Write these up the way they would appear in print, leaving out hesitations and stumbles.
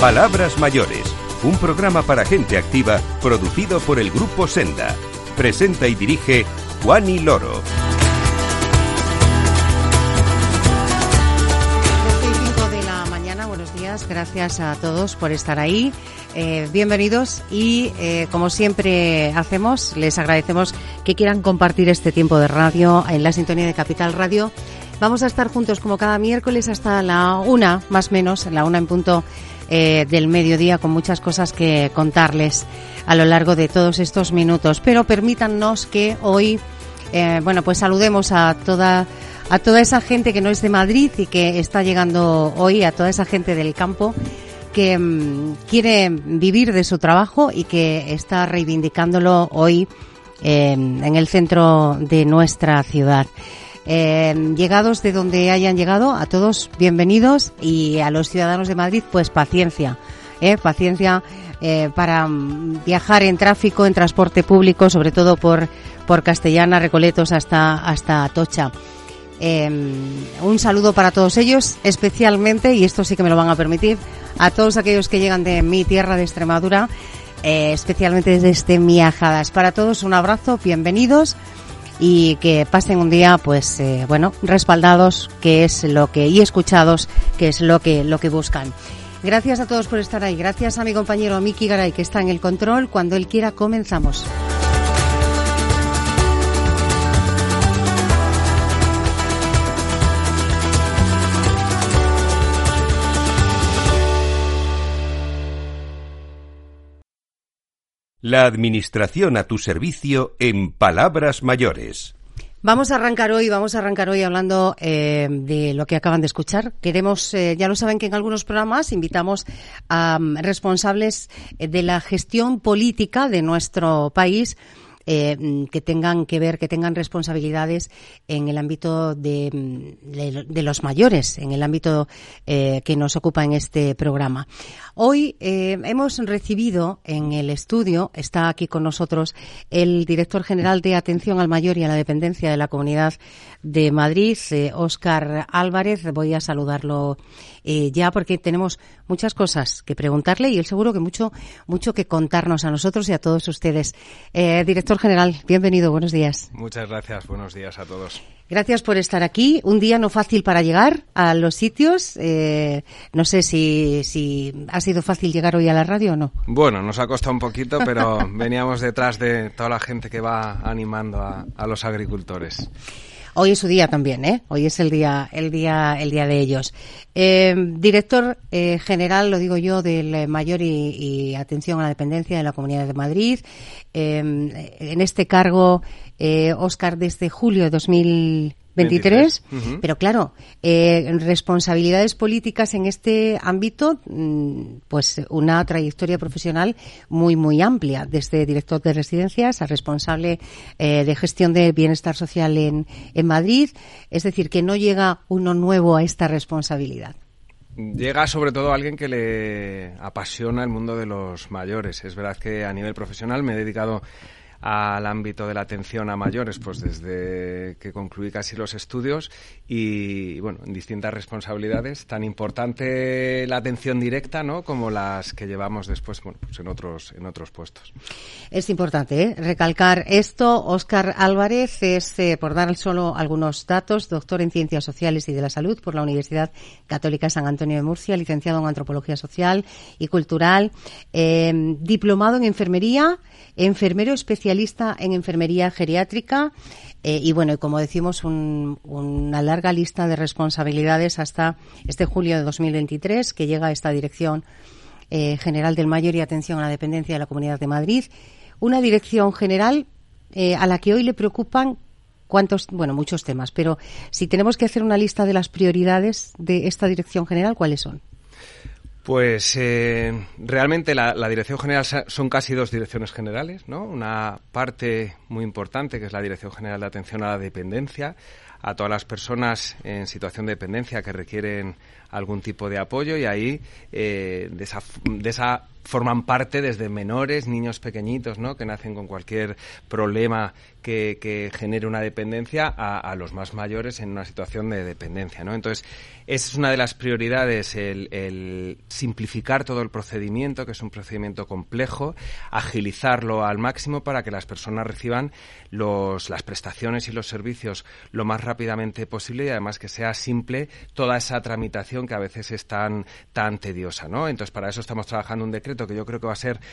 Palabras Mayores, un programa para gente activa producido por el Grupo Senda. Presenta y dirige Juani Loro. 5 de la mañana, buenos días, gracias a todos por estar ahí. Bienvenidos y como siempre hacemos, les agradecemos que quieran compartir este tiempo de radio en la sintonía de Capital Radio. Vamos a estar juntos como cada miércoles hasta la 1, más o menos, la 1 en punto del mediodía, con muchas cosas que contarles a lo largo de todos estos minutos. Pero permítannos que hoy, pues saludemos a toda esa gente que no es de Madrid y que está llegando hoy, a toda esa gente del campo que quiere vivir de su trabajo y que está reivindicándolo hoy en el centro de nuestra ciudad. Llegados de donde hayan llegado, a todos bienvenidos, y a los ciudadanos de Madrid, pues paciencia para viajar en tráfico, en transporte público, sobre todo por Castellana, Recoletos hasta Atocha. Un saludo para todos ellos, especialmente, y esto sí que me lo van a permitir, a todos aquellos que llegan de mi tierra de Extremadura, especialmente desde Miajadas. Para todos un abrazo, bienvenidos. Y que pasen un día, respaldados, y escuchados, que es lo que buscan. Gracias a todos por estar ahí. Gracias a mi compañero Miki Garay, que está en el control. Cuando él quiera, comenzamos. La administración a tu servicio en Palabras Mayores. Vamos a arrancar hoy hablando de lo que acaban de escuchar. Queremos, ya lo saben, que en algunos programas invitamos a responsables de la gestión política de nuestro país, que tengan que ver, que tengan responsabilidades en el ámbito de los mayores, en el ámbito que nos ocupa en este programa. Hoy hemos recibido en el estudio, está aquí con nosotros el director general de Atención al Mayor y a la Dependencia de la Comunidad de Madrid, Óscar Álvarez. Voy a saludarlo ya, porque tenemos muchas cosas que preguntarle y él seguro que mucho que contarnos a nosotros y a todos ustedes. Director general, bienvenido, buenos días. Muchas gracias, buenos días a todos. Gracias por estar aquí. Un día no fácil para llegar a los sitios. No sé si ha sido fácil llegar hoy a la radio o no. Bueno, nos ha costado un poquito, pero veníamos detrás de toda la gente que va animando a los agricultores. Hoy es su día también, ¿eh? Hoy es el día de ellos. Director general, lo digo yo, del Mayor y Atención a la Dependencia de la Comunidad de Madrid. En este cargo, Óscar, desde julio de 2023. Uh-huh. Pero claro, responsabilidades políticas en este ámbito, pues una trayectoria profesional muy, muy amplia, desde director de residencias a responsable de gestión de bienestar social en Madrid. Es decir, que no llega uno nuevo a esta responsabilidad. Llega sobre todo alguien que le apasiona el mundo de los mayores. Es verdad que a nivel profesional me he dedicado al ámbito de la atención a mayores, pues desde que concluí casi los estudios y, bueno, en distintas responsabilidades, tan importante la atención directa, ¿no?, como las que llevamos después, bueno, pues en otros puestos. Es importante recalcar esto. Óscar Álvarez es, por dar solo algunos datos, doctor en Ciencias Sociales y de la Salud por la Universidad Católica San Antonio de Murcia, licenciado en Antropología Social y Cultural, diplomado en Enfermería, enfermero especialista en enfermería geriátrica y bueno, como decimos, una larga lista de responsabilidades hasta este julio de 2023, que llega a esta Dirección General del Mayor y Atención a la Dependencia de la Comunidad de Madrid. Una dirección general a la que hoy le preocupan muchos temas, pero si tenemos que hacer una lista de las prioridades de esta Dirección General, ¿cuáles son? Pues realmente la Dirección General son casi dos direcciones generales, ¿no? Una parte muy importante, que es la Dirección General de Atención a la Dependencia, a todas las personas en situación de dependencia que requieren algún tipo de apoyo, y ahí de esa forman parte desde menores, niños pequeñitos, ¿no?, que nacen con cualquier problema que genere una dependencia, a los más mayores en una situación de dependencia, ¿no? Entonces, esa es una de las prioridades, el simplificar todo el procedimiento, que es un procedimiento complejo, agilizarlo al máximo para que las personas reciban las prestaciones y los servicios lo más rápidamente posible y además que sea simple toda esa tramitación que a veces es tan tediosa, ¿no? Entonces, para eso estamos trabajando un decreto que yo creo que va a ser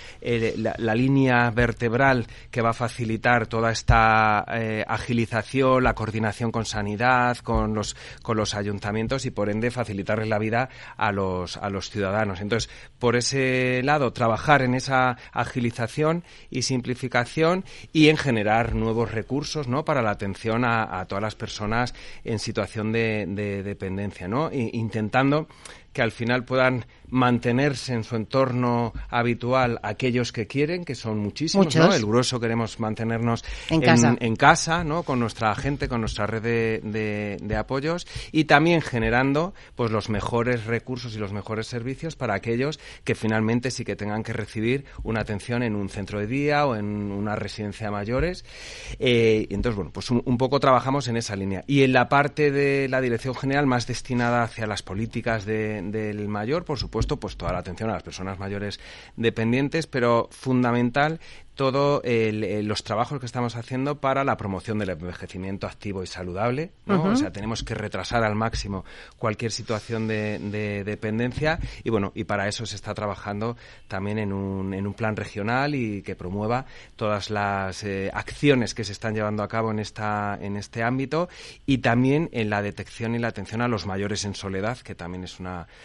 la línea vertebral que va a facilitar toda esta agilización, la coordinación con sanidad, con los ayuntamientos y, por ende, facilitarles la vida a los ciudadanos. Entonces, por ese lado, trabajar en esa agilización y simplificación y en generar nuevos recursos, ¿no?, para la atención a todas las personas en situación de dependencia, ¿no? Intentando que al final puedan mantenerse en su entorno habitual aquellos que quieren, que son muchísimos, ¿no? El grueso queremos mantenernos en casa, ¿no?, con nuestra gente, con nuestra red de apoyos y también generando pues los mejores recursos y los mejores servicios para aquellos que finalmente sí que tengan que recibir una atención en un centro de día o en una residencia de mayores. Entonces, bueno, pues un poco trabajamos en esa línea. Y en la parte de la Dirección General más destinada hacia las políticas del mayor, por supuesto, pues toda la atención a las personas mayores dependientes, pero fundamental todos los trabajos que estamos haciendo para la promoción del envejecimiento activo y saludable, ¿no? O sea, tenemos que retrasar al máximo cualquier situación de dependencia y bueno, y para eso se está trabajando también en un plan regional y que promueva todas las acciones que se están llevando a cabo en este ámbito y también en la detección y la atención a los mayores en soledad, que también es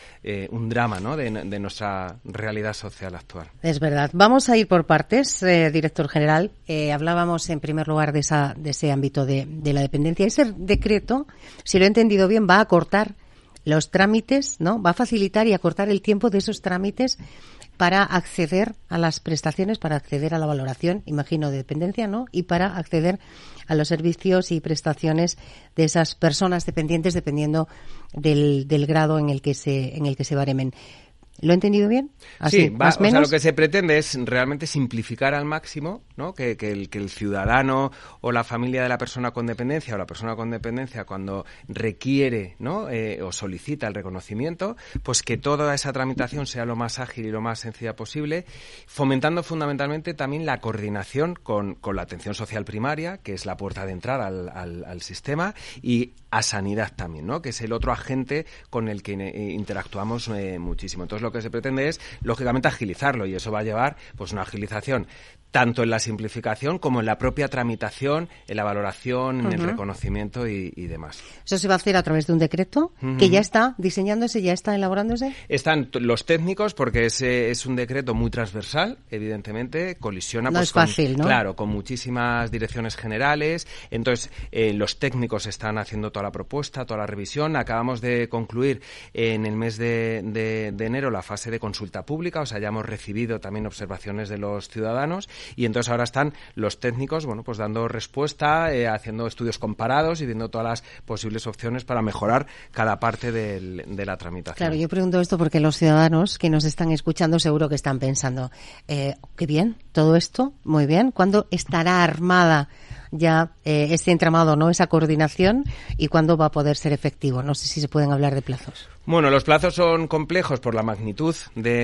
un drama, ¿no?, de nuestra realidad social actual. Es verdad. Vamos a ir por partes. Director general, hablábamos en primer lugar de ese ámbito de la dependencia. Ese decreto, si lo he entendido bien, va a acortar los trámites, ¿no? Va a facilitar y acortar el tiempo de esos trámites para acceder a las prestaciones, para acceder a la valoración, imagino, de dependencia, ¿no? Y para acceder a los servicios y prestaciones de esas personas dependientes, dependiendo del grado en el que se baremen. ¿Lo he entendido bien? Así, sí, más o menos. Sea, lo que se pretende es realmente simplificar al máximo, ¿no?, que el ciudadano o la familia de la persona con dependencia o la persona con dependencia cuando requiere, ¿no?, o solicita el reconocimiento, pues que toda esa tramitación sea lo más ágil y lo más sencilla posible, fomentando fundamentalmente también la coordinación con la atención social primaria, que es la puerta de entrada al sistema, y a sanidad también, ¿no?, que es el otro agente con el que interactuamos muchísimo. Entonces, lo que se pretende es, lógicamente, agilizarlo y eso va a llevar pues una agilización tanto en la simplificación como en la propia tramitación, en la valoración, en el reconocimiento y demás. ¿Eso se va a hacer a través de un decreto que ya está diseñándose, ya está elaborándose? Están los técnicos, porque es un decreto muy transversal, evidentemente, colisiona no es fácil, ¿no? Claro, con muchísimas direcciones generales. Entonces, los técnicos están haciendo toda la propuesta, toda la revisión. Acabamos de concluir en el mes de enero la fase de consulta pública, o sea, ya hemos recibido también observaciones de los ciudadanos y entonces ahora están los técnicos, bueno, pues dando respuesta, haciendo estudios comparados y viendo todas las posibles opciones para mejorar cada parte de la tramitación. Claro, yo pregunto esto porque los ciudadanos que nos están escuchando seguro que están pensando, qué bien, todo esto, muy bien, ¿cuándo estará armada ya este entramado, ¿no?, esa coordinación, y cuándo va a poder ser efectivo? No sé si se pueden hablar de plazos. Bueno, los plazos son complejos por la magnitud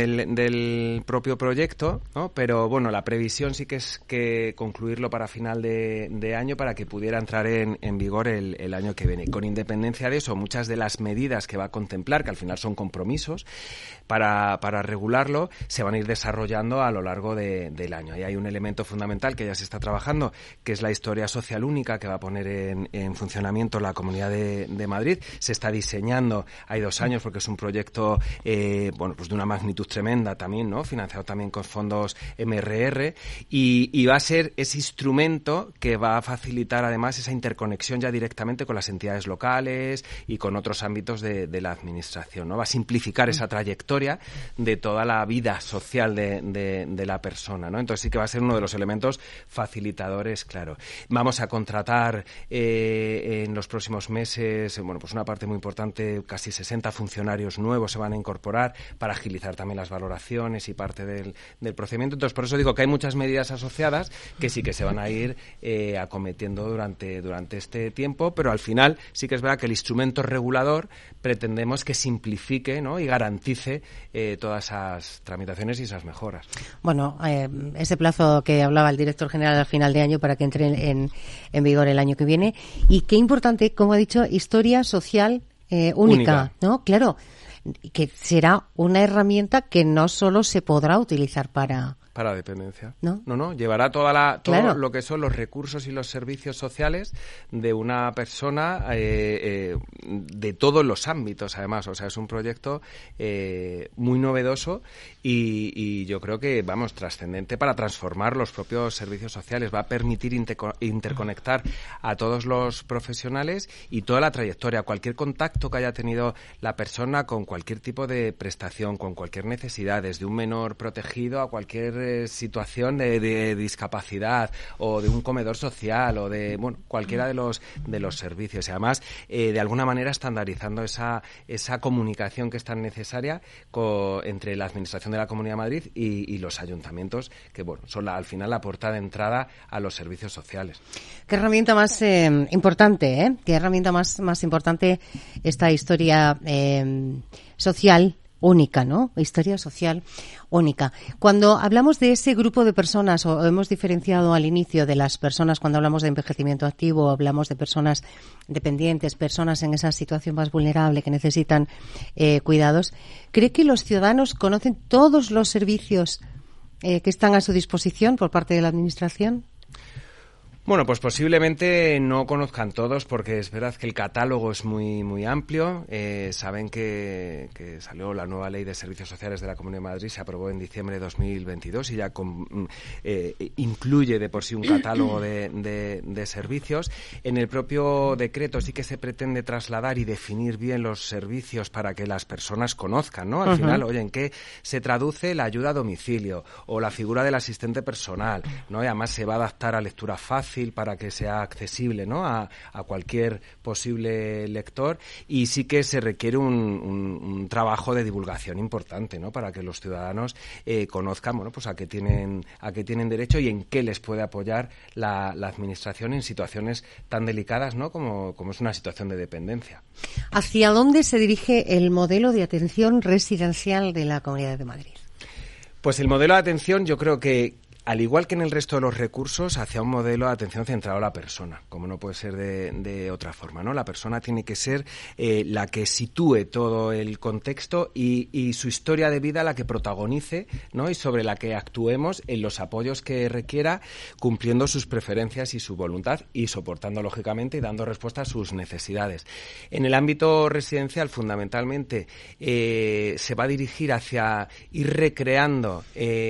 del propio proyecto, ¿no? Pero bueno, la previsión sí que es que concluirlo para final de año para que pudiera entrar en vigor el año que viene. Con independencia de eso, muchas de las medidas que va a contemplar, que al final son compromisos para regularlo, se van a ir desarrollando a lo largo del año. Y hay un elemento fundamental que ya se está trabajando, que es la historia social única que va a poner en funcionamiento la Comunidad de Madrid. Se está diseñando, hay 2 años, porque es un proyecto bueno, pues de una magnitud tremenda también, ¿no?, financiado también con fondos MRR, y va a ser ese instrumento que va a facilitar además esa interconexión ya directamente con las entidades locales y con otros ámbitos de la administración, ¿no? Va a simplificar esa trayectoria de toda la vida social de la persona, ¿no? Entonces sí que va a ser uno de los elementos facilitadores, claro. Vamos a contratar en los próximos meses, bueno, pues una parte muy importante, casi 60 funcionarios nuevos se van a incorporar para agilizar también las valoraciones y parte del procedimiento. Entonces, por eso digo que hay muchas medidas asociadas que sí que se van a ir acometiendo durante este tiempo, pero al final sí que es verdad que el instrumento regulador pretendemos que simplifique, ¿no?, y garantice todas esas tramitaciones y esas mejoras. Bueno, ese plazo que hablaba el director general al final de año para que entre en vigor el año que viene. Y qué importante, como ha dicho, historia social única, ¿no? Claro, que será una herramienta que no solo se podrá utilizar para dependencia. No, llevará todo lo que son los recursos y los servicios sociales de una persona de todos los ámbitos, además. O sea, es un proyecto muy novedoso y yo creo que, trascendente para transformar los propios servicios sociales. Va a permitir interconectar a todos los profesionales y toda la trayectoria, cualquier contacto que haya tenido la persona con cualquier tipo de prestación, con cualquier necesidad, desde un menor protegido a cualquier situación de discapacidad o de un comedor social o de cualquiera de los servicios. Y además, de alguna manera estandarizando esa comunicación que es tan necesaria entre la Administración de la Comunidad de Madrid y los ayuntamientos, que son al final la puerta de entrada a los servicios sociales. Qué herramienta más importante, ¿eh? Qué herramienta más importante esta historia social única, ¿no? Historia social única. Cuando hablamos de ese grupo de personas, o hemos diferenciado al inicio de las personas cuando hablamos de envejecimiento activo, hablamos de personas dependientes, personas en esa situación más vulnerable que necesitan cuidados, ¿cree que los ciudadanos conocen todos los servicios que están a su disposición por parte de la Administración? Bueno, pues posiblemente no conozcan todos, porque es verdad que el catálogo es muy amplio. Saben que salió la nueva Ley de Servicios Sociales de la Comunidad de Madrid, se aprobó en diciembre de 2022 y ya incluye de por sí un catálogo de servicios. En el propio decreto sí que se pretende trasladar y definir bien los servicios para que las personas conozcan, ¿no? Al final, oye, ¿en qué se traduce la ayuda a domicilio o la figura del asistente personal, ¿no? Y además se va a adaptar a lectura fácil para que sea accesible, ¿no?, a cualquier posible lector, y sí que se requiere un trabajo de divulgación importante, ¿no?, para que los ciudadanos conozcan, pues a qué tienen derecho y en qué les puede apoyar la Administración en situaciones tan delicadas, ¿no?, como es una situación de dependencia. ¿Hacia dónde se dirige el modelo de atención residencial de la Comunidad de Madrid? Pues el modelo de atención, yo creo que, al igual que en el resto de los recursos, hacia un modelo de atención centrado a la persona, como no puede ser de otra forma, ¿no? La persona tiene que ser la que sitúe todo el contexto y su historia de vida la que protagonice, ¿no?, y sobre la que actuemos en los apoyos que requiera, cumpliendo sus preferencias y su voluntad y soportando, lógicamente, y dando respuesta a sus necesidades. En el ámbito residencial, fundamentalmente, se va a dirigir hacia ir recreando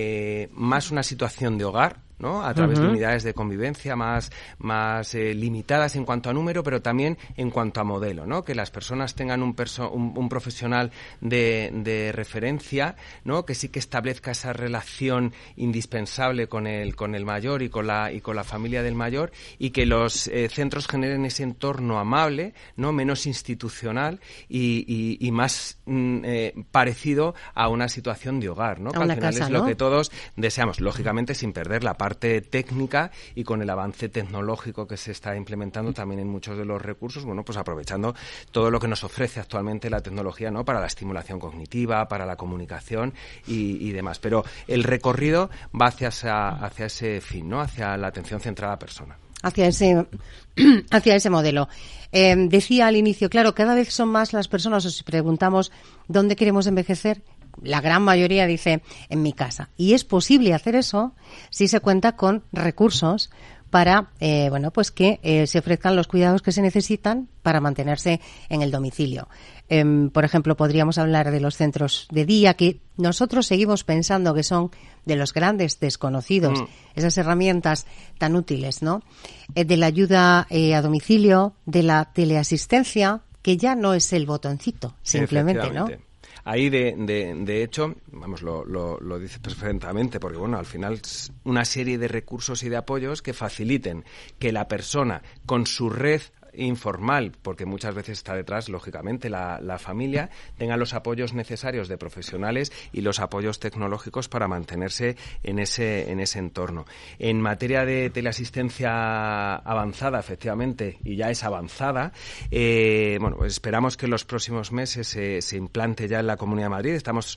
más una situación de hogar, ¿no?, a través de unidades de convivencia más limitadas en cuanto a número, pero también en cuanto a modelo, ¿no?, que las personas tengan un profesional de referencia, ¿no?, que sí que establezca esa relación indispensable con el mayor y con la familia del mayor, y que los centros generen ese entorno amable, ¿no?, menos institucional y más parecido a una situación de hogar, ¿no?, que al final es lo que todos deseamos, lógicamente sin perder la parte técnica y con el avance tecnológico que se está implementando también en muchos de los recursos, pues aprovechando todo lo que nos ofrece actualmente la tecnología, ¿no?, para la estimulación cognitiva, para la comunicación y demás. Pero el recorrido va hacia ese fin, ¿no?, hacia la atención centrada a la persona. Hacia ese modelo. Decía al inicio, claro, cada vez son más las personas, o si preguntamos dónde queremos envejecer, la gran mayoría dice en mi casa. Y es posible hacer eso si se cuenta con recursos para pues que se ofrezcan los cuidados que se necesitan para mantenerse en el domicilio. Por ejemplo, podríamos hablar de los centros de día, que nosotros seguimos pensando que son de los grandes desconocidos, esas herramientas tan útiles, ¿no? De la ayuda a domicilio, de la teleasistencia, que ya no es el botoncito, simplemente, ¿no? Ahí, de hecho, lo dice perfectamente, porque al final una serie de recursos y de apoyos que faciliten que la persona con su red informal, porque muchas veces está detrás, lógicamente, la familia, tenga los apoyos necesarios de profesionales y los apoyos tecnológicos para mantenerse en ese entorno. En materia de teleasistencia avanzada, efectivamente, y ya es avanzada, esperamos que en los próximos meses se implante ya en la Comunidad de Madrid. Estamos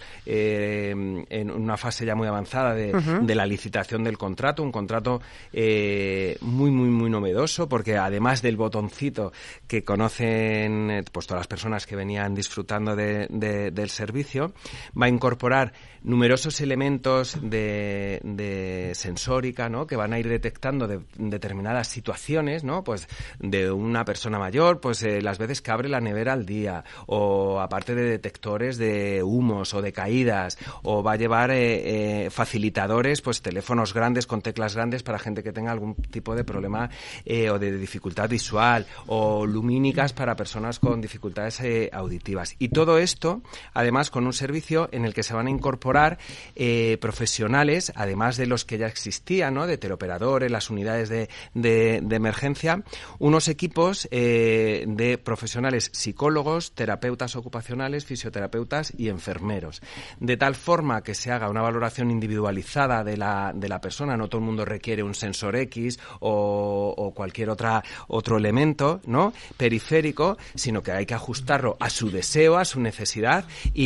en una fase ya muy avanzada de la licitación del contrato, un contrato muy, muy, muy novedoso, porque además del botoncito que conocen pues todas las personas que venían disfrutando del servicio, va a incorporar numerosos elementos de sensórica, ¿no?, que van a ir detectando determinadas situaciones, ¿no?, pues de una persona mayor, pues las veces que abre la nevera al día, o aparte de detectores de humos o de caídas, o va a llevar facilitadores, pues teléfonos grandes con teclas grandes para gente que tenga algún tipo de problema o de dificultad visual, o lumínicas para personas con dificultades auditivas. Y todo esto, además, con un servicio en el que se van a incorporar profesionales, además de los que ya existían, ¿no?, de teleoperadores, las unidades de emergencia, unos equipos de profesionales psicólogos, terapeutas ocupacionales, fisioterapeutas y enfermeros, de tal forma que se haga una valoración individualizada de la persona. No todo el mundo requiere un sensor X o cualquier otro elemento, ¿no?, periférico, sino que hay que ajustarlo a su deseo, a su necesidad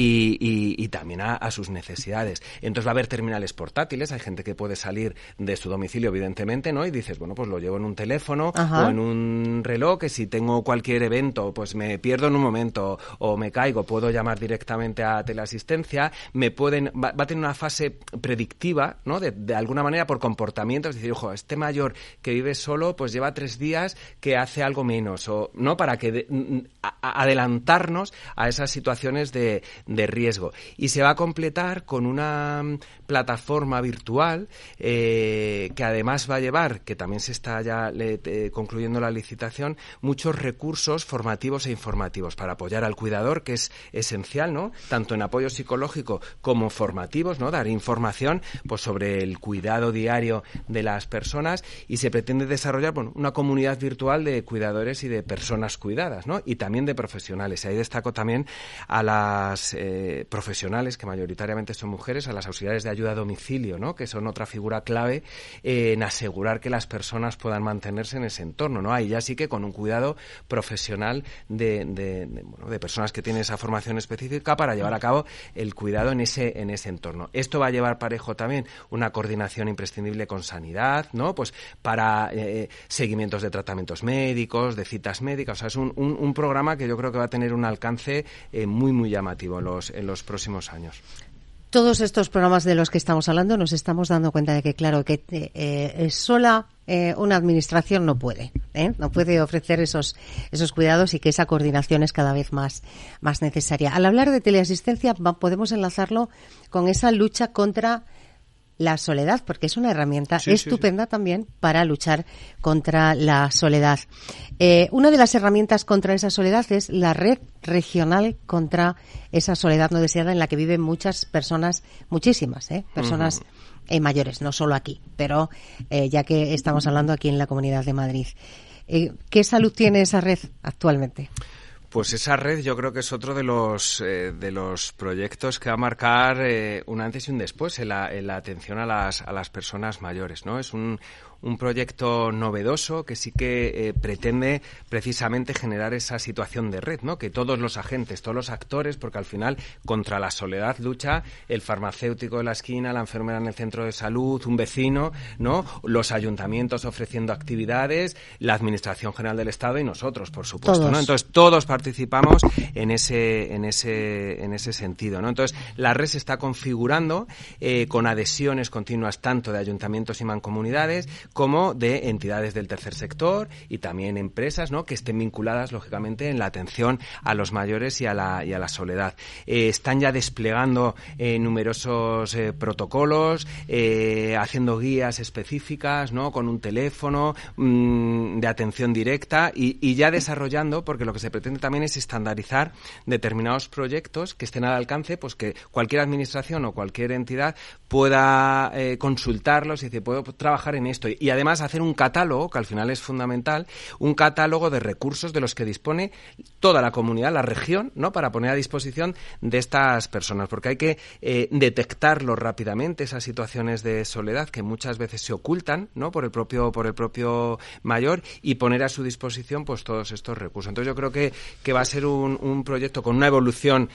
y también a sus necesidades. Entonces va a haber terminales portátiles. Hay gente que puede salir de su domicilio, evidentemente, ¿no?, y dices, bueno, pues lo llevo en un teléfono o en un reloj, que si tengo cualquier evento, pues me pierdo en un momento o me caigo, puedo llamar directamente a teleasistencia. Va a tener una fase predictiva, ¿no?, de alguna manera por comportamiento, es decir, ojo, este mayor que vive solo, pues lleva 3 días que hace algo menos, o no, para que adelantarnos a esas situaciones de riesgo. Y se va a completar con una plataforma virtual que además va a llevar, que también se está ya concluyendo la licitación, muchos recursos formativos e informativos para apoyar al cuidador, que es esencial, ¿no?, tanto en apoyo psicológico como formativos, ¿no?, dar información pues sobre el cuidado diario de las personas, y se pretende desarrollar una comunidad virtual de cuidadores y de personas cuidadas, ¿no?, y también de profesionales. Y ahí destaco también a las profesionales, que mayoritariamente son mujeres, a las auxiliares de ayuda a domicilio, ¿no?, que son otra figura clave en asegurar que las personas puedan mantenerse en ese entorno, ¿no? Ahí ya sí que con un cuidado profesional de personas que tienen esa formación específica para llevar a cabo el cuidado en ese entorno. Esto va a llevar parejo también una coordinación imprescindible con sanidad, ¿no?, pues para seguimientos de tratamientos médicos, de citas médicas. O sea, es un programa que yo creo que va a tener un alcance muy, muy llamativo en los próximos años. Todos estos programas de los que estamos hablando nos estamos dando cuenta de que, claro, que sola una administración no puede ofrecer esos cuidados, y que esa coordinación es cada vez más necesaria. Al hablar de teleasistencia podemos enlazarlo con esa lucha contra la soledad, porque es una herramienta estupenda también para luchar contra la soledad. Una de las herramientas contra esa soledad es la red regional contra esa soledad no deseada, en la que viven muchas personas, muchísimas personas mayores, no solo aquí, pero ya que estamos hablando aquí en la Comunidad de Madrid. ¿Qué salud tiene esa red actualmente? Pues esa red yo creo que es otro de los proyectos que va a marcar un antes y un después en la atención a las personas mayores, ¿no? Es un proyecto novedoso que sí que pretende precisamente generar esa situación de red, ¿no? Que todos los agentes, todos los actores, porque al final contra la soledad lucha el farmacéutico de la esquina, la enfermera en el centro de salud, un vecino, ¿no?, los ayuntamientos ofreciendo actividades, la Administración General del Estado y nosotros, por supuesto, todos, ¿no? Entonces todos participamos en ese sentido, ¿no? Entonces la red se está configurando con adhesiones continuas tanto de ayuntamientos y mancomunidades como de entidades del tercer sector y también empresas, ¿no?, que estén vinculadas, lógicamente, en la atención a los mayores y a la soledad. Están ya desplegando numerosos protocolos, haciendo guías específicas, ¿no?, con un teléfono de atención directa y ya desarrollando, porque lo que se pretende también es estandarizar determinados proyectos que estén al alcance, pues que cualquier administración o cualquier entidad pueda consultarlos y decir, puedo trabajar en esto. y además hacer un catálogo, que al final es fundamental, un catálogo de recursos de los que dispone toda la comunidad, la región, ¿no? Para poner a disposición de estas personas, porque hay que detectarlo rápidamente, esas situaciones de soledad que muchas veces se ocultan, ¿no? por el propio mayor, y poner a su disposición pues todos estos recursos. Entonces yo creo que va a ser un proyecto con una evolución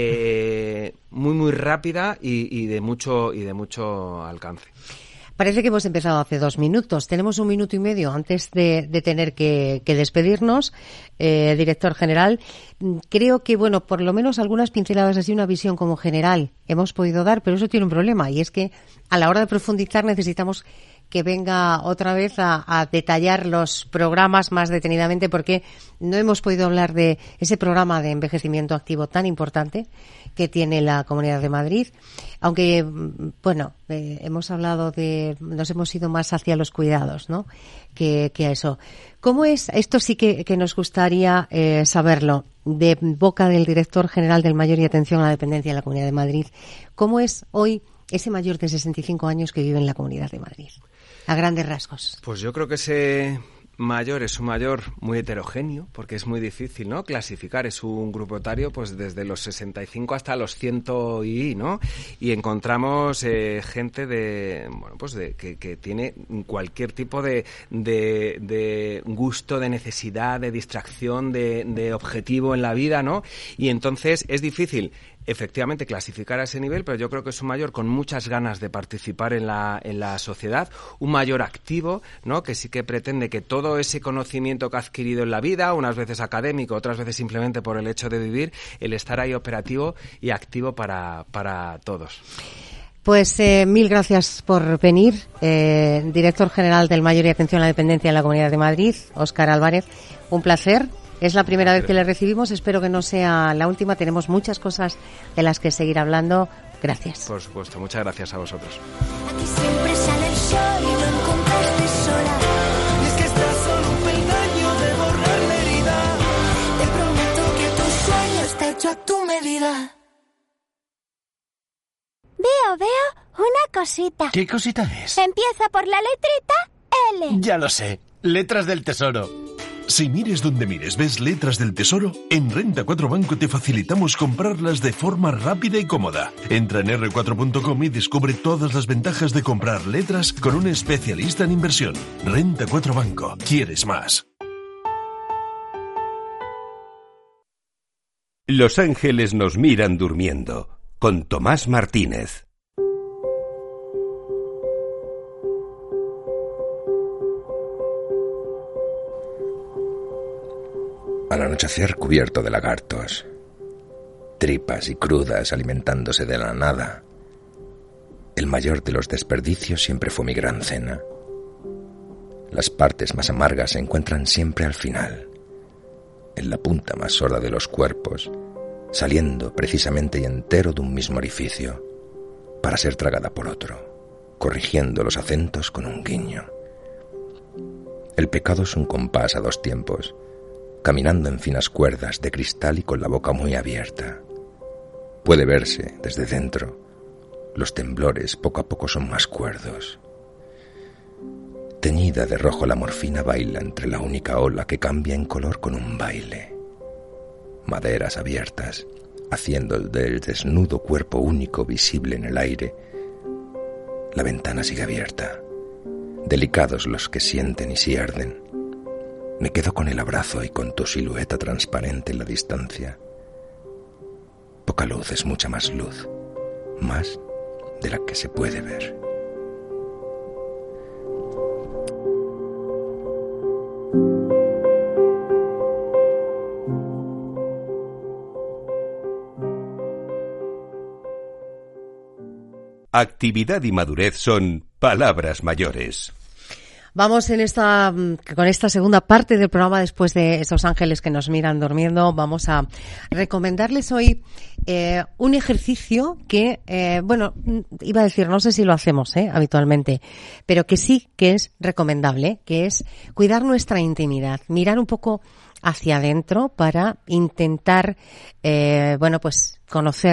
muy rápida y de mucho alcance. Parece que hemos empezado hace 2 minutos. Tenemos 1 minuto y medio antes de tener que despedirnos. Director general, creo que, bueno, por lo menos algunas pinceladas así, una visión como general hemos podido dar, pero eso tiene un problema, y es que a la hora de profundizar necesitamos que venga otra vez a detallar los programas más detenidamente, porque no hemos podido hablar de ese programa de envejecimiento activo tan importante que tiene la Comunidad de Madrid, aunque, bueno, nos hemos ido más hacia los cuidados, ¿no? que a eso. ¿Cómo es? Esto sí que nos gustaría saberlo, de boca del director general del Mayor y Atención a la Dependencia de la Comunidad de Madrid. ¿Cómo es hoy ese mayor de 65 años que vive en la Comunidad de Madrid? A grandes rasgos. Pues yo creo que ese mayor es un mayor muy heterogéneo, porque es muy difícil, ¿no? Clasificar, es un grupo etario pues desde los 65 hasta los 100 y, ¿no? Y encontramos gente que tiene cualquier tipo de gusto, de necesidad, de distracción, de objetivo en la vida, ¿no? Y entonces es difícil efectivamente clasificar a ese nivel, pero yo creo que es un mayor con muchas ganas de participar en la sociedad, un mayor activo, ¿no? Que sí que pretende que todo ese conocimiento que ha adquirido en la vida, unas veces académico, otras veces simplemente por el hecho de vivir, el estar ahí operativo y activo para todos. Pues 1000 gracias por venir, director general del Mayor y Atención a la Dependencia en la Comunidad de Madrid, Óscar Álvarez, un placer. Es la primera vez que le recibimos, espero que no sea la última. Tenemos muchas cosas de las que seguir hablando. Gracias. Por supuesto, muchas gracias a vosotros. Aquí siempre sale el sol y no encontraste sola. Y es que estás solo un peldaño de borrar la herida. Te prometo que tu sueño está hecho a tu medida. Veo una cosita. ¿Qué cosita es? Empieza por la letrita L. Ya lo sé, letras del tesoro. Si mires donde mires ves letras del tesoro, en Renta 4 Banco te facilitamos comprarlas de forma rápida y cómoda. Entra en r4.com y descubre todas las ventajas de comprar letras con un especialista en inversión. Renta 4 Banco. ¿Quieres más? Los ángeles nos miran durmiendo, con Tomás Martínez. Al anochecer cubierto de lagartos, tripas y crudas alimentándose de la nada, el mayor de los desperdicios siempre fue mi gran cena. Las partes más amargas se encuentran siempre al final, en la punta más sorda de los cuerpos, saliendo precisamente y entero de un mismo orificio, para ser tragada por otro, corrigiendo los acentos con un guiño. El pecado es un compás a 2 tiempos, caminando en finas cuerdas de cristal y con la boca muy abierta. Puede verse desde dentro. Los temblores poco a poco son más cuerdos. Teñida de rojo, la morfina baila entre la única ola que cambia en color con un baile. Maderas abiertas, haciendo del desnudo cuerpo único visible en el aire. La ventana sigue abierta. Delicados los que sienten y si arden. Me quedo con el abrazo y con tu silueta transparente en la distancia. Poca luz es mucha más luz, más de la que se puede ver. Actividad y madurez son palabras mayores. Vamos con esta segunda parte del programa, después de esos ángeles que nos miran durmiendo. Vamos a recomendarles hoy un ejercicio que, iba a decir, no sé si lo hacemos habitualmente, pero que sí que es recomendable, que es cuidar nuestra intimidad, mirar un poco hacia adentro para intentar, conocer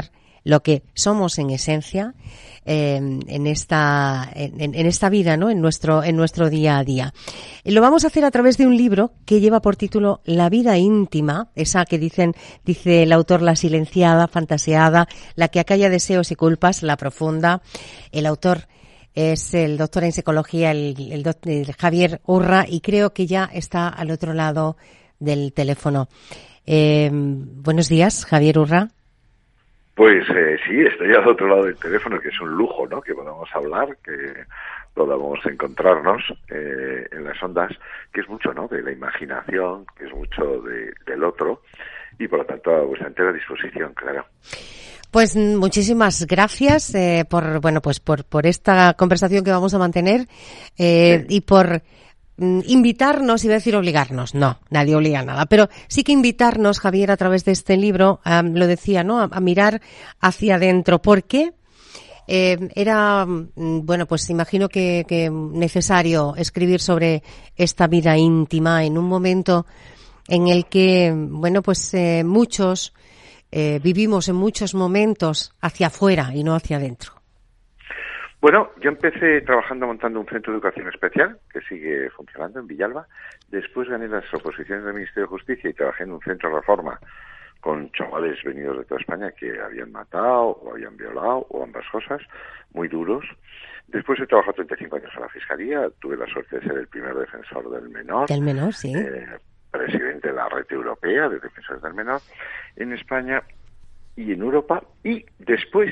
lo que somos en esencia en esta vida, ¿no? En nuestro día a día. Lo vamos a hacer a través de un libro que lleva por título La vida íntima, esa que dice el autor, la silenciada, fantaseada, la que acalla deseos y culpas, la profunda. El autor es el doctor en psicología, el Javier Urra, y creo que ya está al otro lado del teléfono. Buenos días, Javier Urra. Pues sí, estoy al otro lado del teléfono, que es un lujo, ¿no? Que podamos hablar, que podamos encontrarnos en las ondas, que es mucho, ¿no? De la imaginación, que es mucho del otro, y por lo tanto a vuestra entera disposición, claro. Pues muchísimas gracias por esta conversación que vamos a mantener y por invitarnos, iba a decir obligarnos, no, nadie obliga a nada, pero sí que invitarnos, Javier, a través de este libro, lo decía, ¿no? A mirar hacia adentro. ¿Por qué? Era, pues imagino que necesario escribir sobre esta vida íntima en un momento en el que, muchos vivimos en muchos momentos hacia afuera y no hacia adentro. Bueno, yo empecé trabajando montando un centro de educación especial que sigue funcionando en Villalba. Después gané las oposiciones del Ministerio de Justicia y trabajé en un centro de reforma con chavales venidos de toda España que habían matado o habían violado o ambas cosas, muy duros. Después he trabajado 35 años en la Fiscalía, tuve la suerte de ser el primer defensor del menor. Del menor, sí. Presidente de la Red Europea de Defensores del Menor en España y en Europa. Y después,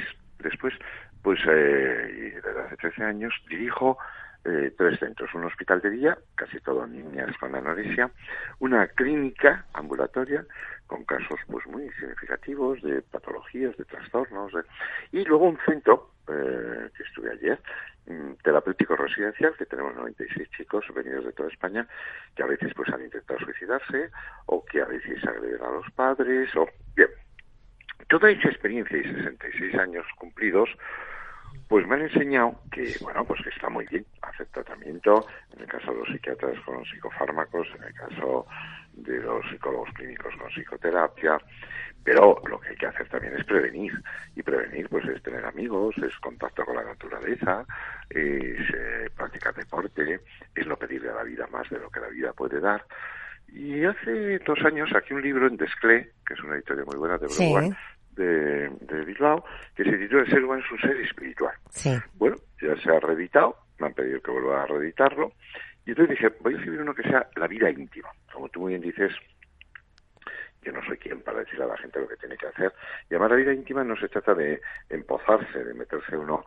desde hace 13 años, dirijo 3 centros. Un hospital de día, casi todo niñas con anorexia, una clínica ambulatoria con casos muy significativos de patologías, de trastornos, y luego un centro que estuve ayer, terapéutico residencial, que tenemos 96 chicos venidos de toda España que a veces han intentado suicidarse o que a veces agreden a los padres o bien. Toda esa experiencia y 66 años cumplidos me han enseñado que, que está muy bien hacer tratamiento, en el caso de los psiquiatras con psicofármacos, en el caso de los psicólogos clínicos con psicoterapia, pero lo que hay que hacer también es prevenir, y prevenir es tener amigos, es contacto con la naturaleza, es practicar deporte, es no pedirle a la vida más de lo que la vida puede dar. Y hace 2 años saqué un libro en Desclé, que es una editorial muy buena de Uruguay, de Bilbao, que se titula El ser humano es un ser espiritual. Sí. Bueno, ya se ha reeditado, me han pedido que vuelva a reeditarlo, y entonces dije, voy a escribir uno que sea la vida íntima. Como tú muy bien dices, yo no soy quien para decirle a la gente lo que tiene que hacer. Y además la vida íntima no se trata de empozarse, de meterse uno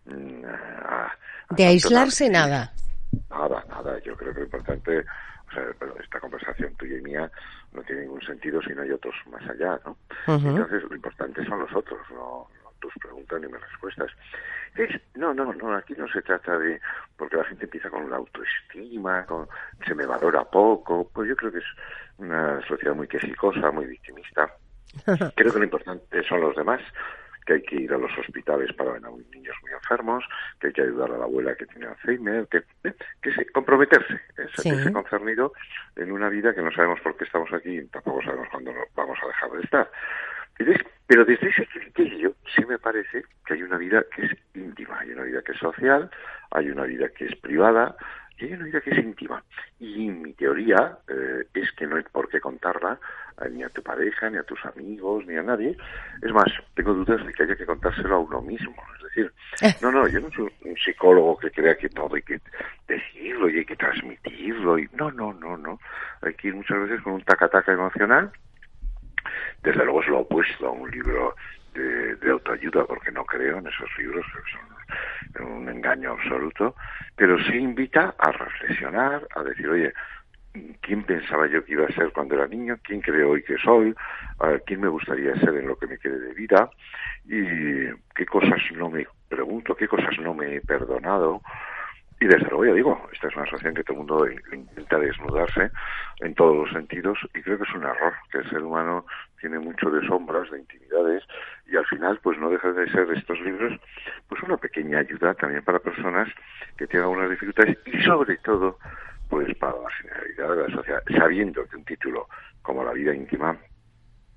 de aislarse, nada. Nada. Yo creo que lo importante, esta conversación tuya y mía no tiene ningún sentido si no hay otros más allá, ¿no? Uh-huh. Entonces lo importante son los otros, no tus preguntas ni mis respuestas. Entonces, no, aquí no se trata de, porque la gente empieza con la autoestima, se me valora poco, pues yo creo que es una sociedad muy quejicosa, muy victimista. Creo que lo importante son los demás, que hay que ir a los hospitales para ver a niños muy enfermos, que hay que ayudar a la abuela que tiene Alzheimer, que comprometerse, sentirse concernido en una vida que no sabemos por qué estamos aquí y tampoco sabemos cuándo vamos a dejar de estar. Pero desde ese criterio sí me parece que hay una vida que es íntima, hay una vida que es social, hay una vida que es privada y hay una vida que es íntima. Y mi teoría es que no hay por qué contarla ni a tu pareja, ni a tus amigos, ni a nadie. Es más, tengo dudas de que haya que contárselo a uno mismo. Es decir, yo no soy un psicólogo que crea que todo hay que decirlo y hay que transmitirlo. No. Hay que ir muchas veces con un taca-taca emocional. Desde luego es lo opuesto a un libro de autoayuda, porque no creo en esos libros, que son un engaño absoluto, pero sí invita a reflexionar, a decir, oye, ¿quién pensaba yo que iba a ser cuando era niño? ¿Quién creo hoy que soy? ¿Quién me gustaría ser en lo que me quede de vida? ¿Y qué cosas no me pregunto? ¿Qué cosas no me he perdonado? Y desde luego, ya digo, esta es una situación que todo el mundo intenta desnudarse en todos los sentidos y creo que es un error, que el ser humano tiene mucho de sombras, de intimidades y al final pues no deja de ser estos libros pues una pequeña ayuda también para personas que tienen algunas dificultades y sobre todo pues para la generalidad de la sociedad, sabiendo que un título como La vida íntima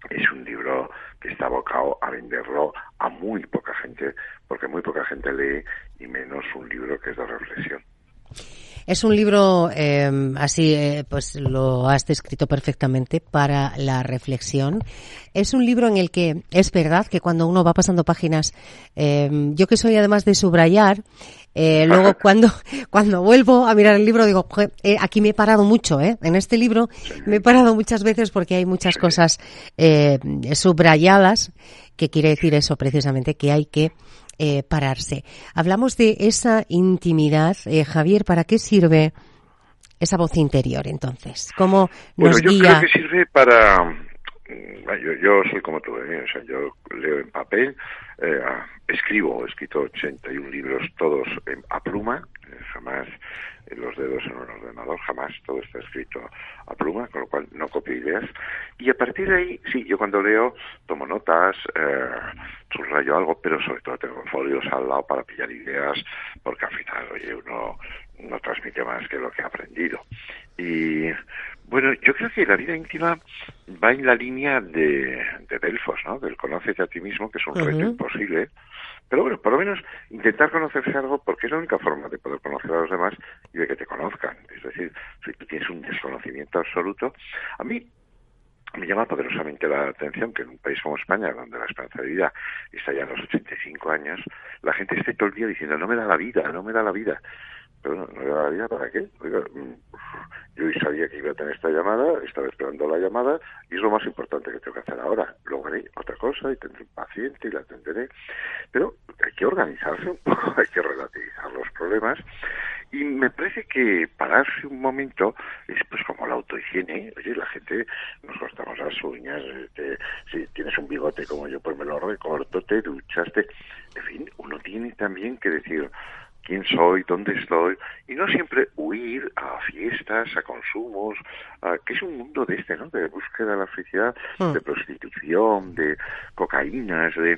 es un libro que está abocado a venderlo a muy poca gente, porque muy poca gente lee, y menos un libro que es de reflexión. Es un libro, pues lo has descrito perfectamente, para la reflexión. Es un libro en el que es verdad que cuando uno va pasando páginas, yo que soy además de subrayar, luego cuando vuelvo a mirar el libro digo, aquí me he parado mucho, en este libro me he parado muchas veces porque hay muchas cosas subrayadas, que quiere decir eso precisamente, que hay que pararse. Hablamos de esa intimidad. Javier, ¿para qué sirve esa voz interior entonces? ¿Cómo nos guía? Yo creo que sirve para... Yo soy como tú, o sea, yo leo en papel, he escrito 81 libros, todos a pluma, jamás los dedos en un ordenador, jamás, todo está escrito a pluma, con lo cual no copio ideas. Y a partir de ahí, sí, yo cuando leo tomo notas, subrayo algo, pero sobre todo tengo folios al lado para pillar ideas, porque al final, oye, uno no transmite más que lo que ha aprendido. Y bueno, yo creo que la vida íntima va en la línea de Delfos, ¿no? Del conócete a ti mismo, que es un reto imposible. Pero bueno, por lo menos intentar conocerse algo, porque es la única forma de poder conocer a los demás y de que te conozcan. Es decir, si tú tienes un desconocimiento absoluto, a mí me llama poderosamente la atención que en un país como España, donde la esperanza de vida está ya en los 85 años, la gente esté todo el día diciendo, no me da la vida, no me da la vida. Pero no me da la vida, ¿para qué? Oiga, yo sabía que iba a tener esta llamada, estaba esperando la llamada, y es lo más importante que tengo que hacer ahora. Luego haré otra cosa y tendré un paciente y la atenderé. Pero hay que organizarse un poco, hay que relativizar los problemas. Y me parece que pararse un momento es pues como la autohigiene. Oye, la gente nos cortamos las uñas, si tienes un bigote como yo, pues me lo recorto, te duchaste. En fin, uno tiene también que decir quién soy, dónde estoy, y no siempre huir a fiestas, a consumos, que es un mundo de ¿no? De búsqueda de la felicidad, de prostitución, de cocaínas, de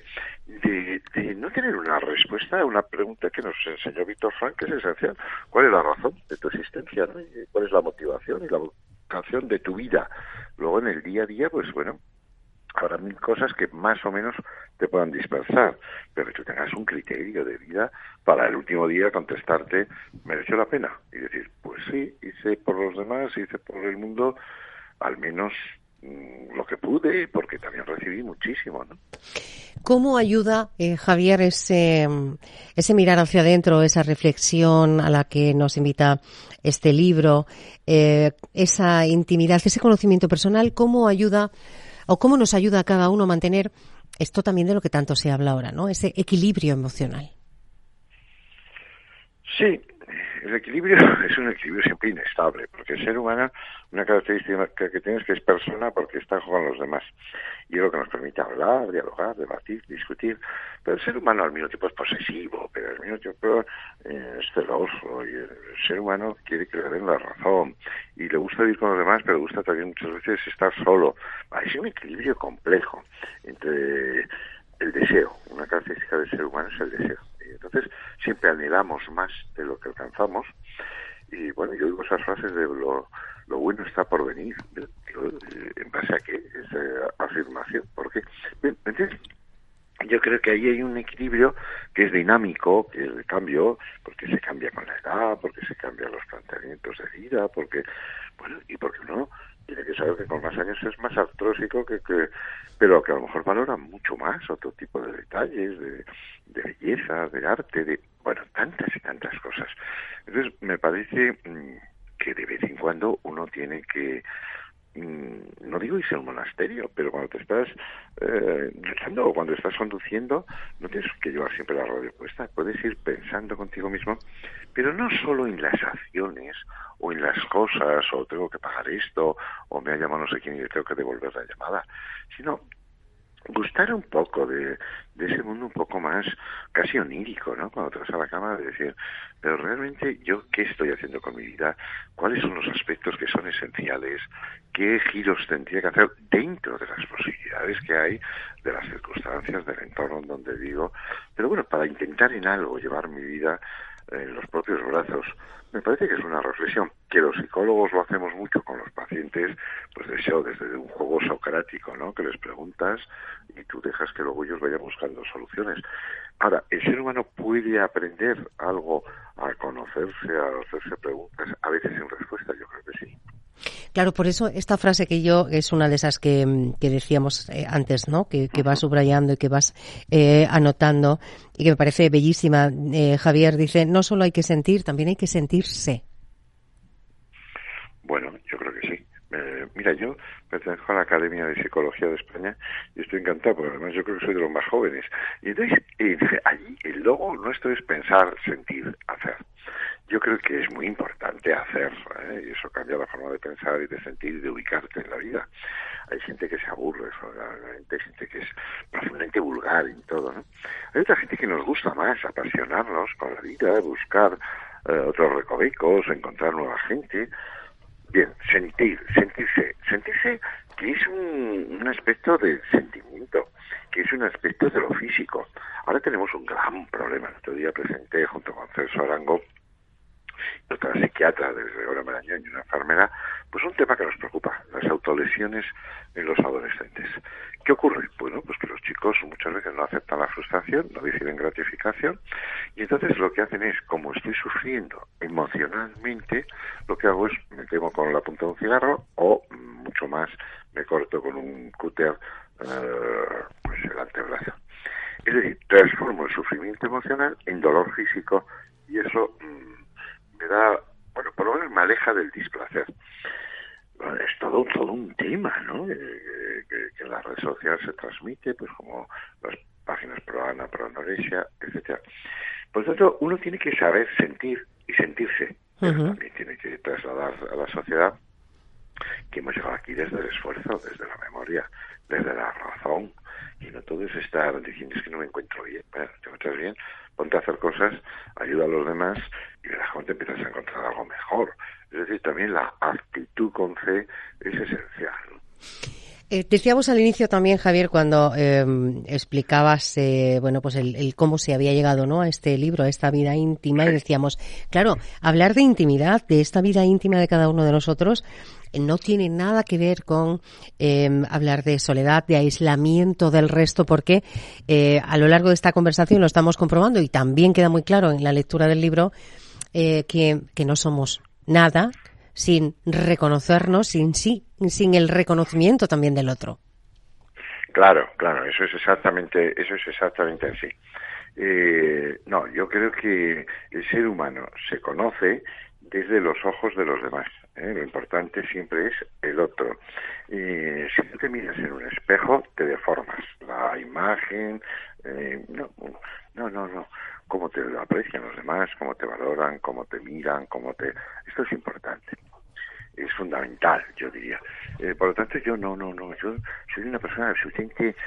no tener una respuesta a una pregunta que nos enseñó Víctor Frank, que es esencial. ¿Cuál es la razón de tu existencia, ¿no? Y ¿cuál es la motivación y la vocación de tu vida? Luego en el día a día, pues bueno, habrá mil cosas que más o menos te puedan dispersar, pero que tú tengas un criterio de vida para el último día contestarte, ¿mereció la pena? Y decir, pues sí, hice por los demás, hice por el mundo, al menos lo que pude, porque también recibí muchísimo, ¿no? ¿Cómo ayuda, Javier, ese mirar hacia adentro, esa reflexión a la que nos invita este libro, esa intimidad, ese conocimiento personal, cómo ayuda o cómo nos ayuda a cada uno a mantener esto también de lo que tanto se habla ahora, ¿no? Ese equilibrio emocional. Sí, el equilibrio es un equilibrio siempre inestable, porque el ser humano, una característica que tiene es que es persona porque está con los demás. Y es lo que nos permite hablar, dialogar, debatir, discutir. Pero el ser humano al mismo tiempo es posesivo, pero al mismo tiempo es celoso. Y el ser humano quiere que le den la razón. Y le gusta vivir con los demás, pero le gusta también muchas veces estar solo. Es un equilibrio complejo entre el deseo. Una característica del ser humano es el deseo. Y entonces siempre anhelamos más de lo que alcanzamos. Y bueno, yo digo esas frases de lo bueno está por venir. ¿En base a qué? Esa afirmación. Porque entonces, yo creo que ahí hay un equilibrio que es dinámico, que es de cambio, porque se cambia con la edad, porque se cambian los planteamientos de vida, porque, bueno, y porque uno tiene que saber que con más años es más artrósico pero que a lo mejor valora mucho más otro tipo de detalles, de belleza, de arte, de, bueno, tantas y tantas cosas. Entonces, me parece que de vez en cuando uno tiene que, no digo irse a un monasterio, pero cuando te estás duchando o cuando estás conduciendo, no tienes que llevar siempre la radio puesta, puedes ir pensando contigo mismo, pero no solo en las acciones o en las cosas, o tengo que pagar esto, o me ha llamado no sé quién y le tengo que devolver la llamada, sino gustar un poco de ese mundo un poco más casi onírico, ¿no? Cuando te vas a la cama, de decir, pero realmente yo qué estoy haciendo con mi vida, cuáles son los aspectos que son esenciales, qué giros tendría que hacer dentro de las posibilidades que hay, de las circunstancias, del entorno en donde vivo, pero bueno, para intentar en algo llevar mi vida en los propios brazos. Me parece que es una reflexión que los psicólogos lo hacemos mucho con los pacientes, pues desde un juego socrático, ¿no? Que les preguntas y tú dejas que luego ellos vayan buscando soluciones. Ahora, ¿el ser humano puede aprender algo a conocerse, a hacerse preguntas, a veces sin respuesta? Yo creo que sí. Claro, por eso esta frase que es una de esas que decíamos antes, ¿no? Que vas subrayando y que vas anotando y que me parece bellísima. Javier dice, no solo hay que sentir, también hay que sentirse. Bueno, yo creo que sí. Mira, yo pertenezco a la Academia de Psicología de España y estoy encantado, porque además yo creo que soy de los más jóvenes. Y entonces, allí el logo nuestro es pensar, sentir, hacer. Yo creo que es muy importante hacer, y eso cambia la forma de pensar y de sentir y de ubicarte en la vida. Hay gente que se aburre, hay gente que es profundamente vulgar en todo, ¿no? Hay otra gente que nos gusta más apasionarnos con la vida, buscar otros recovecos, encontrar nueva gente. Bien, sentirse que es un aspecto del sentimiento, que es un aspecto de lo físico. Ahora tenemos un gran problema. El otro día presenté junto con Celso Arango, otra psiquiatra de Gregorio Marañón y una enfermera, pues un tema que nos preocupa, las autolesiones en los adolescentes. ¿Qué ocurre? Bueno, pues que los chicos muchas veces no aceptan la frustración, no deciden gratificación, y entonces lo que hacen es, como estoy sufriendo emocionalmente, lo que hago es me quemo con la punta de un cigarro o, mucho más, me corto con un cúter pues el antebrazo. Es decir, transformo el sufrimiento emocional en dolor físico y eso me da, bueno, por lo menos me aleja del displacer. Bueno, es todo un tema, ¿no? Que en la red social se transmite, pues como las páginas pro ana, pro anorexia, etcétera. Por lo tanto, uno tiene que saber sentir y sentirse. Pero también tiene que trasladar a la sociedad que hemos llegado aquí desde el esfuerzo, desde la memoria, desde la razón. Y no todo es estar diciendo es que no me encuentro bien. Bueno, te encuentras bien, ponte a hacer cosas, ayuda a los demás y verás cómo te empiezas a encontrar algo mejor. Es decir, también la actitud con fe es esencial, ¿no? Decíamos al inicio también, Javier, cuando explicabas, bueno, pues el cómo se había llegado, ¿no?, a este libro, a esta vida íntima, y decíamos, claro, hablar de intimidad, de esta vida íntima de cada uno de nosotros, no tiene nada que ver con hablar de soledad, de aislamiento del resto, porque a lo largo de esta conversación lo estamos comprobando y también queda muy claro en la lectura del libro que no somos nada sin reconocernos, sin el reconocimiento también del otro. Claro, eso es exactamente así. No, yo creo que el ser humano se conoce desde los ojos de los demás. Lo importante siempre es el otro. Si tú te miras en un espejo, te deformas. La imagen, no. Cómo te aprecian los demás, cómo te valoran, cómo te miran, Esto es importante. Es fundamental, yo diría. Por lo tanto, yo yo soy una persona absolutamente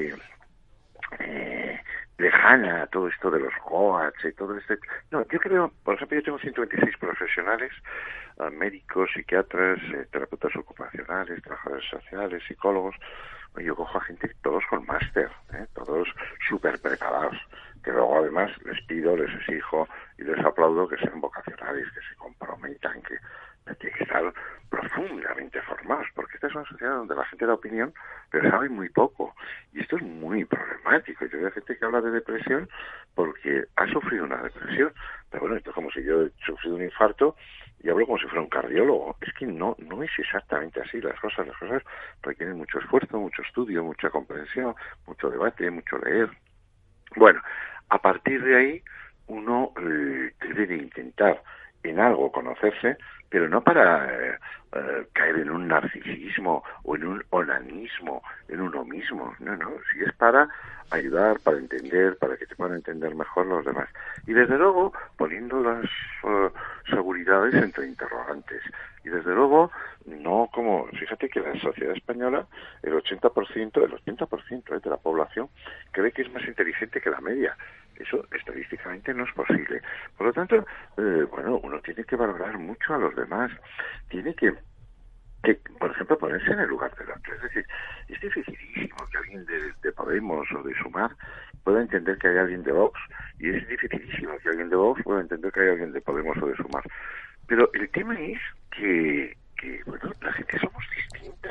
lejana a todo esto de los coaches y todo esto. No, yo creo, por ejemplo, yo tengo 126 profesionales, médicos, psiquiatras, terapeutas ocupacionales, trabajadores sociales, psicólogos. Yo cojo a gente todos con máster, todos súper preparados, que luego además les pido, les exijo y les aplaudo que sean vocacionales, que se comprometan, que tienen que estar profundamente formados, porque esta es una sociedad donde la gente da opinión, pero sabe muy poco. Y esto es muy problemático. Yo veo gente que habla de depresión porque ha sufrido una depresión. Pero bueno, esto es como si yo he sufrido un infarto y hablo como si fuera un cardiólogo. Es que no es exactamente así. Las cosas requieren mucho esfuerzo, mucho estudio, mucha comprensión, mucho debate, mucho leer. Bueno, a partir de ahí uno debe de intentar en algo conocerse, pero no para caer en un narcisismo o en un onanismo en uno mismo, no, si es para ayudar, para entender, para que te puedan entender mejor los demás. Y desde luego poniendo las seguridades entre interrogantes. Y desde luego, no como, fíjate que la sociedad española, el 80% de la población cree que es más inteligente que la media. Eso estadísticamente no es posible. Por lo tanto, uno tiene que valorar mucho a los demás. Tiene que, por ejemplo, ponerse en el lugar del otro. Es decir, es dificilísimo que alguien de Podemos o de Sumar pueda entender que hay alguien de Vox, y es dificilísimo que alguien de Vox pueda entender que hay alguien de Podemos o de Sumar. Pero el tema es que la gente somos distintos.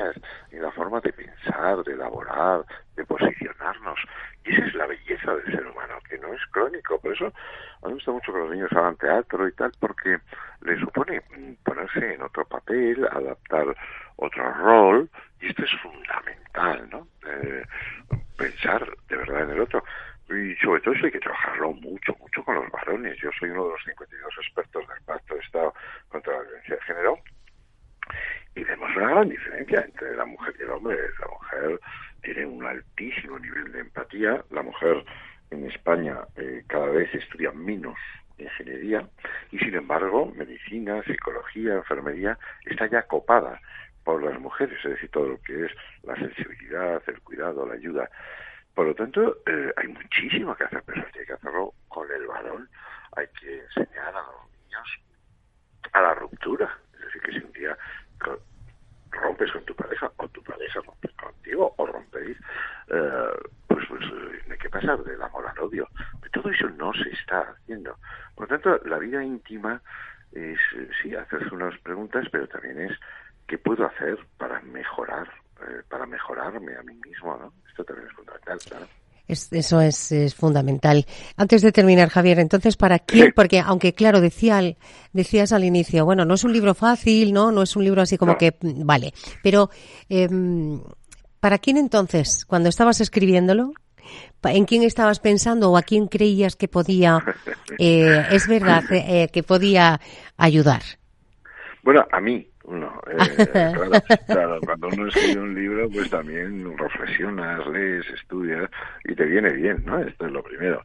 forma de pensar, de elaborar, de posicionarnos. Y esa es la belleza del ser humano, que no es crónico. Por eso a mí me gusta mucho que los niños hagan teatro y tal, porque les supone ponerse en otro papel, adaptar otro rol, y esto es fundamental, ¿no? Pensar de verdad en el otro. Y sobre todo eso hay que trabajarlo mucho con los varones. Yo soy uno de los 52 expertos del Pacto de Estado contra la Violencia de Género, y vemos una gran diferencia entre la mujer y el hombre. La mujer tiene un altísimo nivel de empatía. La mujer en España cada vez estudia menos ingeniería, y sin embargo medicina, psicología, enfermería está ya copada por las mujeres, es decir, todo lo que es la sensibilidad, el cuidado, la ayuda. Por lo tanto, hay muchísimo que hacer, pero hay que hacerlo con el varón. Hay que enseñar a los niños a la ruptura. Es decir, que si un día rompes con tu pareja, o tu pareja rompe contigo, o rompéis, pues hay que pasar del amor al odio. Pero todo eso no se está haciendo. Por lo tanto, la vida íntima es, sí, hacerse unas preguntas, pero también es qué puedo hacer para mejorar, para mejorarme a mí mismo, ¿no? Esto también es fundamental, claro. Eso es fundamental. Antes de terminar, Javier, entonces, ¿para quién? Porque, aunque claro, decías al inicio, bueno, no es un libro fácil, no es un libro así como que, vale, pero ¿para quién entonces, cuando estabas escribiéndolo? ¿En quién estabas pensando o a quién creías que podía, es verdad, que podía ayudar? Bueno, a mí. No, claro, cuando uno escribe un libro, pues también reflexionas, lees, estudias y te viene bien, ¿no? Esto es lo primero.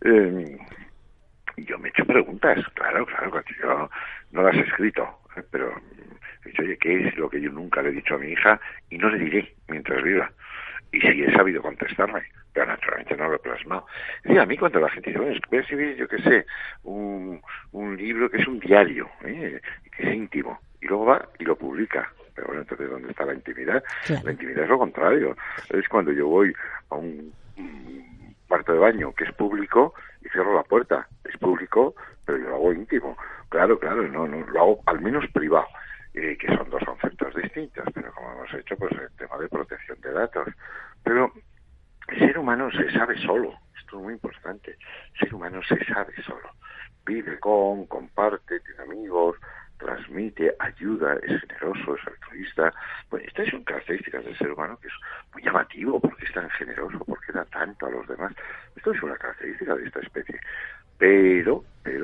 Yo me he hecho preguntas, claro, cuando yo no las he escrito, pero he dicho, oye, ¿qué es lo que yo nunca le he dicho a mi hija y no le diré mientras viva? Y sí he sabido contestarme, pero naturalmente no lo he plasmado. Sí, a mí cuando la gente dice, bueno, voy a escribir, yo qué sé, un libro que es un diario, que es íntimo, y luego va y lo publica. Pero bueno, entonces, ¿dónde está la intimidad? Claro. La intimidad es lo contrario. Es cuando yo voy a un cuarto de baño que es público y cierro la puerta. Es público, pero yo lo hago íntimo. Claro, no, lo hago al menos privado. Que son dos conceptos distintos, pero como hemos hecho, pues el tema de protección de datos. Pero el ser humano se sabe solo. Esto es muy importante. El ser humano se sabe solo. Vive comparte, tiene amigos, transmite, ayuda, es generoso, es altruista. Pues estas son características del ser humano que es muy llamativo, porque es tan generoso, porque da tanto a los demás. Esto es una característica de esta especie. Pero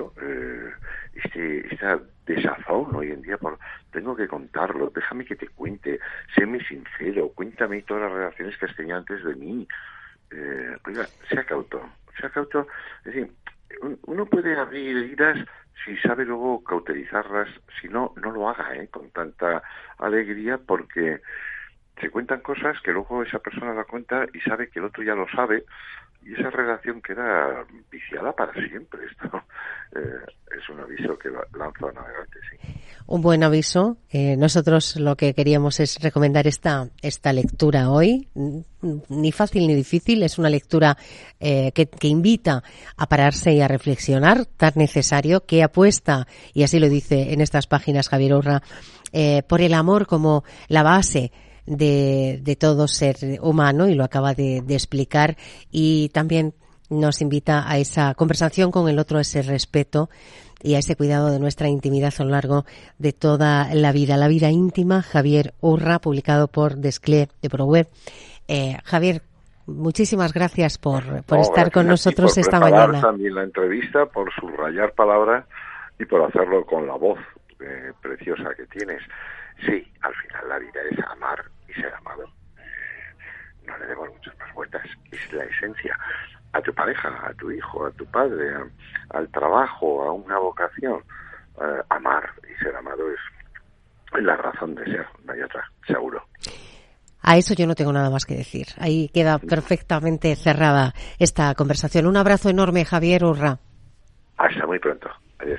esta desazón hoy en día tengo que contarlo, déjame que te cuente, séme sincero, cuéntame todas las relaciones que has tenido antes de mí. Oiga, sea cauto. Es decir, uno puede abrir heridas si sabe luego cauterizarlas, si no lo haga con tanta alegría, porque se cuentan cosas que luego esa persona la cuenta y sabe que el otro ya lo sabe, y esa relación queda viciada para siempre. Esto es un aviso que lanzo a navegantes, sí. Un buen aviso. Nosotros lo que queríamos es recomendar esta lectura hoy. Ni fácil ni difícil. Es una lectura que invita a pararse y a reflexionar, tan necesario, que apuesta, y así lo dice en estas páginas Javier Urra, por el amor como la base de todo ser humano, y lo acaba de explicar, y también nos invita a esa conversación con el otro, a ese respeto y a ese cuidado de nuestra intimidad a lo largo de toda la vida íntima. Javier Urra, publicado por Desclé de ProWeb. Javier, muchísimas gracias por estar con nosotros esta mañana. Por también la entrevista, por subrayar palabras y por hacerlo con la voz preciosa que tienes. Sí, al final la vida es amar y ser amado. No le demos muchas más vueltas. Es la esencia. A tu pareja, a tu hijo, a tu padre, al trabajo, a una vocación. Amar y ser amado es la razón de ser, no hay otra, seguro. A eso yo no tengo nada más que decir. Ahí queda perfectamente cerrada esta conversación. Un abrazo enorme, Javier Urra. Hasta muy pronto. Adiós.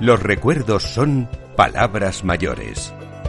Los recuerdos son palabras mayores.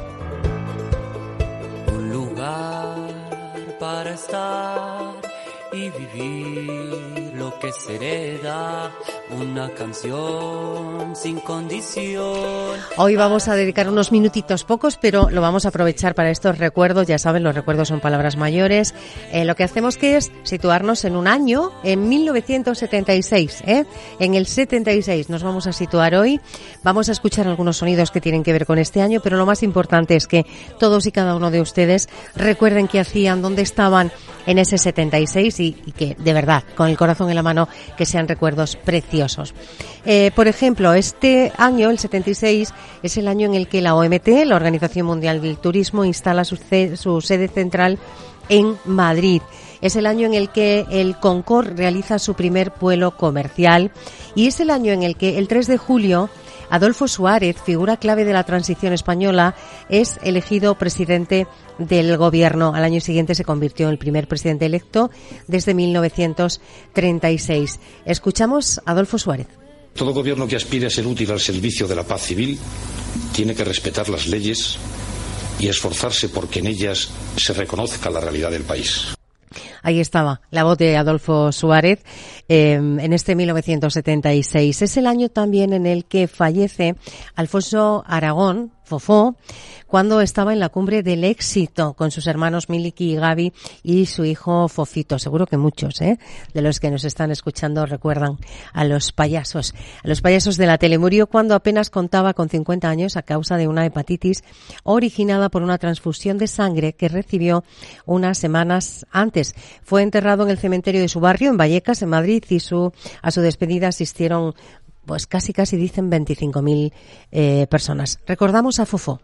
Un lugar para estar y vivir lo que se hereda, una canción sin condición. Hoy vamos a dedicar unos minutitos, pocos, pero lo vamos a aprovechar para estos recuerdos. Ya saben, los recuerdos son palabras mayores. Lo que hacemos que es situarnos en un año, en 1976, en el 76 nos vamos a situar hoy. Vamos a escuchar algunos sonidos que tienen que ver con este año, pero lo más importante es que todos y cada uno de ustedes recuerden qué hacían, dónde estaban en ese 76 y que, de verdad, con el corazón en la mano, que sean recuerdos preciosos. Por ejemplo, este año, el 76, es el año en el que la OMT, la Organización Mundial del Turismo, instala su sede central en Madrid. Es el año en el que el Concorde realiza su primer vuelo comercial y es el año en el que, el 3 de julio, Adolfo Suárez, figura clave de la transición española, es elegido presidente del gobierno. Al año siguiente se convirtió en el primer presidente electo desde 1936. Escuchamos a Adolfo Suárez. Todo gobierno que aspire a ser útil al servicio de la paz civil tiene que respetar las leyes y esforzarse porque en ellas se reconozca la realidad del país. Ahí estaba la voz de Adolfo Suárez en este 1976. Es el año también en el que fallece Alfonso Aragón, Fofó, cuando estaba en la cumbre del éxito con sus hermanos Miliki y Gaby y su hijo Fofito. Seguro que muchos de los que nos están escuchando recuerdan a los payasos de la tele. Murió cuando apenas contaba con 50 años a causa de una hepatitis originada por una transfusión de sangre que recibió unas semanas antes. Fue enterrado en el cementerio de su barrio, en Vallecas, en Madrid, y a su despedida asistieron pues casi dicen 25.000 personas. Recordamos a Fofó.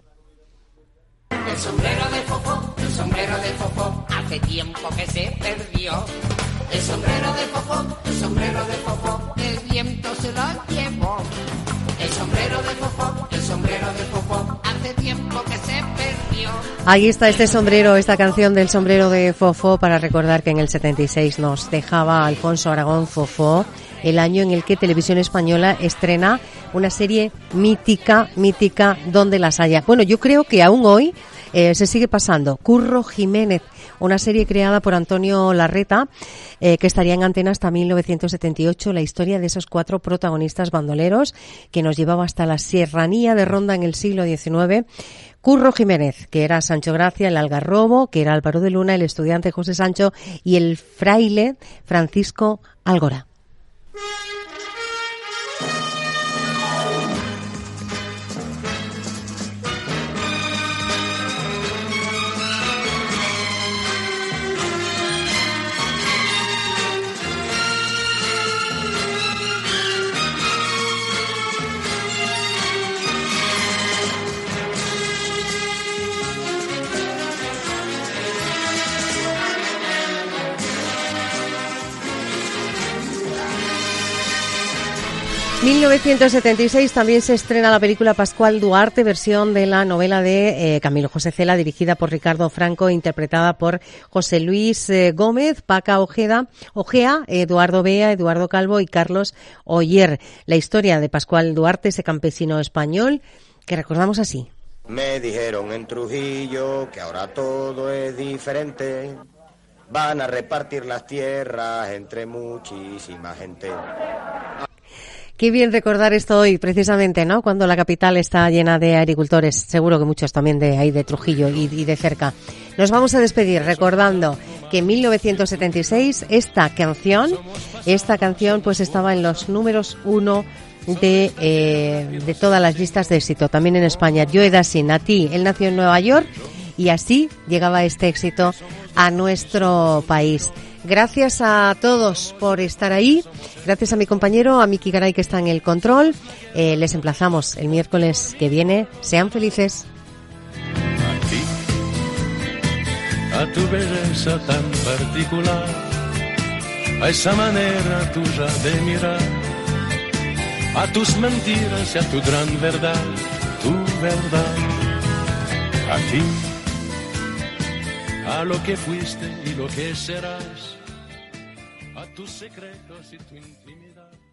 El sombrero de Fofó, hace tiempo que se perdió. El sombrero de Fofó, el viento se lo llevó. El sombrero de Fofó, hace tiempo que se perdió. Ahí está este sombrero, esta canción del sombrero de Fofó, para recordar que en el 76 nos dejaba Alfonso Aragón Fofó, el año en el que Televisión Española estrena una serie mítica, donde las haya. Bueno, yo creo que aún hoy se sigue pasando. Curro Jiménez, una serie creada por Antonio Larreta, que estaría en antena hasta 1978, la historia de esos 4 protagonistas bandoleros que nos llevaba hasta la serranía de Ronda en el siglo XIX. Curro Jiménez, que era Sancho Gracia, el algarrobo, que era Álvaro de Luna, el estudiante José Sancho y el fraile Francisco Algora. 1976 también se estrena la película Pascual Duarte, versión de la novela de Camilo José Cela, dirigida por Ricardo Franco, interpretada por José Luis Gómez, Paca Ojea, Eduardo Bea, Eduardo Calvo y Carlos Oller. La historia de Pascual Duarte, ese campesino español que recordamos así. Me dijeron en Trujillo que ahora todo es diferente. Van a repartir las tierras entre muchísima gente. Qué bien recordar esto hoy, precisamente, ¿no? Cuando la capital está llena de agricultores, seguro que muchos también de ahí de Trujillo y de cerca. Nos vamos a despedir recordando que en 1976 esta canción pues estaba en los números 1 de todas las listas de éxito, también en España. Joe Dassin, a ti, él nació en Nueva York y así llegaba este éxito a nuestro país. Gracias a todos por estar ahí. Gracias a mi compañero, a Miki Garay, que está en el control. Les emplazamos el miércoles que viene. Sean felices. A tu belleza tan particular, a esa manera tuya de mirar, a tus mentiras y a tu gran verdad, tu verdad, a ti, a lo que fuiste y lo que serás, a tus secretos y tu intimidad.